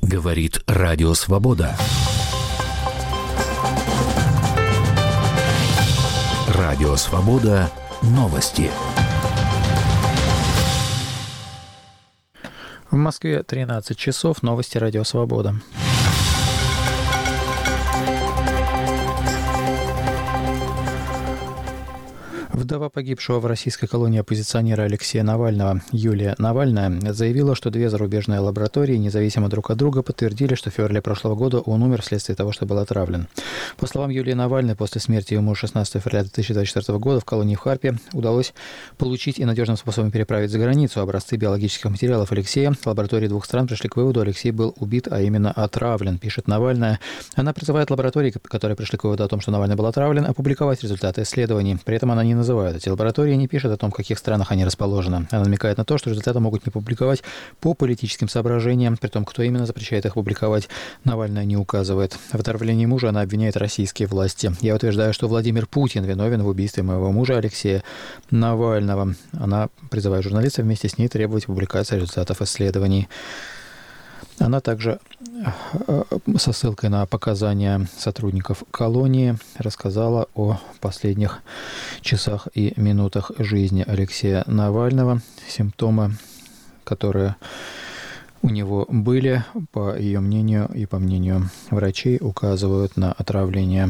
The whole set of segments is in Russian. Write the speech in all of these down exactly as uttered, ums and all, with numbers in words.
Говорит Радио Свобода. Радио Свобода. Новости. В Москве тринадцать часов. Новости Радио Свобода. Вдова погибшего в российской колонии оппозиционера Алексея Навального Юлия Навальная заявила, что две зарубежные лаборатории, независимо друг от друга, подтвердили, что в феврале прошлого года он умер вследствие того, что был отравлен. По словам Юлии Навальной, после смерти ее мужа шестнадцатого февраля две тысячи двадцать четвёртого года в колонии в Харпе удалось получить и надежным способом переправить за границу образцы биологических материалов Алексея. Лаборатории двух стран пришли к выводу, Алексей был убит, а именно отравлен, пишет Навальная. Она призывает лаборатории, которые пришли к выводу о том, что Навальный был отравлен, опубликовать результаты исследований. При этом она не называет эти лаборатории, не пишет о том, в каких странах они расположены. Она намекает на то, что результаты могут не публиковать по политическим соображениям, при том, кто именно запрещает их публиковать, Навальная не указывает. В отравлении мужа она обвиняет российские власти. Я утверждаю, что Владимир Путин виновен в убийстве моего мужа Алексея Навального. Она призывает журналистов вместе с ней требовать публикации результатов исследований. Она также со ссылкой на показания сотрудников колонии рассказала о последних часах и минутах жизни Алексея Навального. Симптомы, которые у него были, по ее мнению и по мнению врачей, указывают на отравление.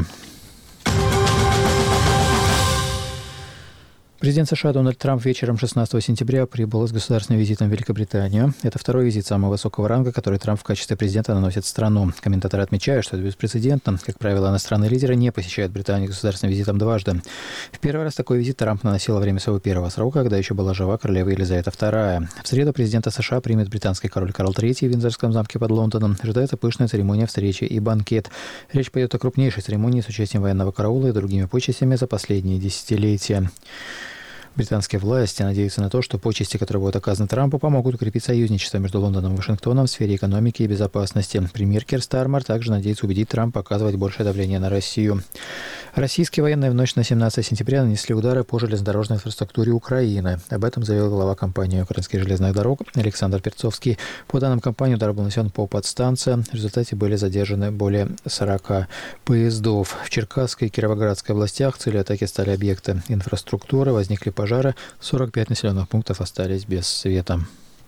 Президент США Дональд Трамп вечером шестнадцатого сентября прибыл с государственным визитом в Великобританию. Это второй визит самого высокого ранга, который Трамп в качестве президента наносит в страну. Комментаторы отмечают, что это беспрецедентно. Как правило, иностранные лидеры не посещают Британию государственным визитом дважды. В первый раз такой визит Трамп наносил во время своего первого срока, когда еще была жива королева Елизавета вторая. В среду президента США примет британский король Карл третий в Виндзорском замке под Лондоном. Ожидается пышная церемония встречи и банкет. Речь пойдет о крупнейшей церемонии с участием военного караула и другими почестями за последние десятилетия. Британские власти надеются на то, что почести, которые будут оказаны Трампу, помогут укрепить союзничество между Лондоном и Вашингтоном в сфере экономики и безопасности. Премьер Кир Стармер также надеется убедить Трампа оказывать большее давление на Россию. Российские военные в ночь на семнадцатое сентября нанесли удары по железнодорожной инфраструктуре Украины. Об этом заявил глава компании «Украинских железных дорог» Александр Перцовский. По данным компании, удар был нанесен по подстанциям. В результате были задержаны более сорока поездов. В Черкасской и Кировоградской областях целью атаки стали объекты инфраструктуры, возникли пожары, сорок пять населенных пунктов остались без света.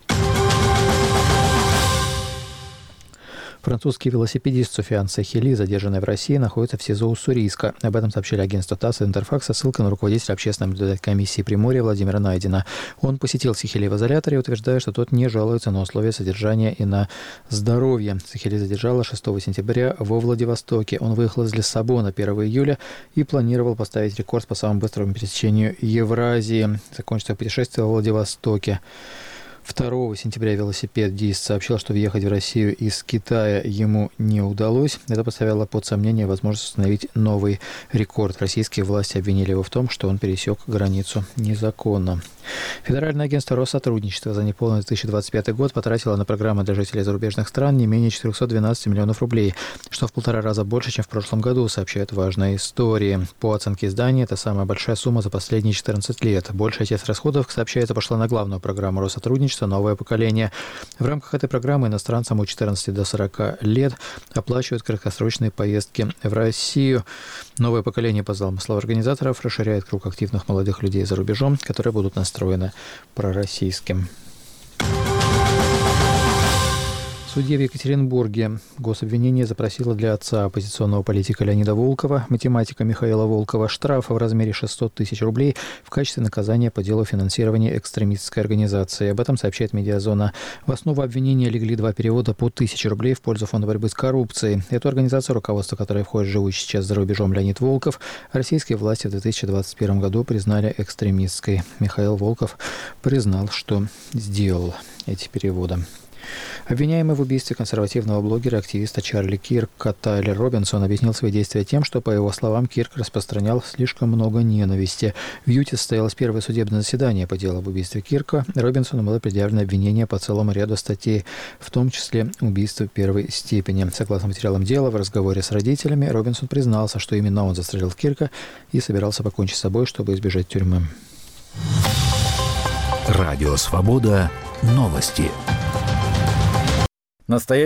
Французский велосипедист Суфиан Сахили, задержанный в России, находится в СИЗО Уссурийска. Об этом сообщили агентство ТАСС и Интерфакс со ссылкой на руководителя общественной наблюдательной комиссии Приморья Владимира Найдена. Он посетил Сахили в изоляторе и утверждает, что тот не жалуется на условия содержания и на здоровье. Сахили задержала шестого сентября во Владивостоке. Он выехал из Лиссабона первого июля и планировал поставить рекорд по самому быстрому пересечению Евразии. Закончить свое путешествие во Владивостоке. второго сентября велосипедист сообщил, что въехать в Россию из Китая ему не удалось. Это поставило под сомнение возможность установить новый рекорд. Российские власти обвинили его в том, что он пересек границу незаконно. Федеральное агентство Россотрудничества за неполный две тысячи двадцать пятый год потратило на программы для жителей зарубежных стран не менее четыреста двенадцать миллионов рублей, что в полтора раза больше, чем в прошлом году, сообщают важные истории. По оценке издания, это самая большая сумма за последние четырнадцать лет. Большая часть расходов, сообщается, пошла на главную программу Россотрудничества «Новое поколение». В рамках этой программы иностранцам от четырнадцати до сорока лет оплачивают краткосрочные поездки в Россию. Новое поколение, по замыслу организаторов, расширяет круг активных молодых людей за рубежом, которые будут настроены пророссийским. Судья в Екатеринбурге гособвинение запросило для отца оппозиционного политика Леонида Волкова, математика Михаила Волкова, штрафа в размере шестьсот тысяч рублей в качестве наказания по делу финансирования экстремистской организации. Об этом сообщает «Медиазона». В основу обвинения легли два перевода по тысяче рублей в пользу Фонда борьбы с коррупцией. Эту организацию, руководство которой входит живущий сейчас за рубежом Леонид Волков, российские власти в две тысячи двадцать первом году признали экстремистской. Михаил Волков признал, что сделал эти переводы. Обвиняемый в убийстве консервативного блогера и активиста Чарли Кирка Тайлер Робинсон объяснил свои действия тем, что, по его словам, Кирк распространял слишком много ненависти. В Юте состоялось первое судебное заседание по делу об убийстве Кирка. Робинсону было предъявлено обвинение по целому ряду статей, в том числе убийство первой степени. Согласно материалам дела, в разговоре с родителями Робинсон признался, что именно он застрелил Кирка и собирался покончить с собой, чтобы избежать тюрьмы. Радио Свобода. Новости. Настоящий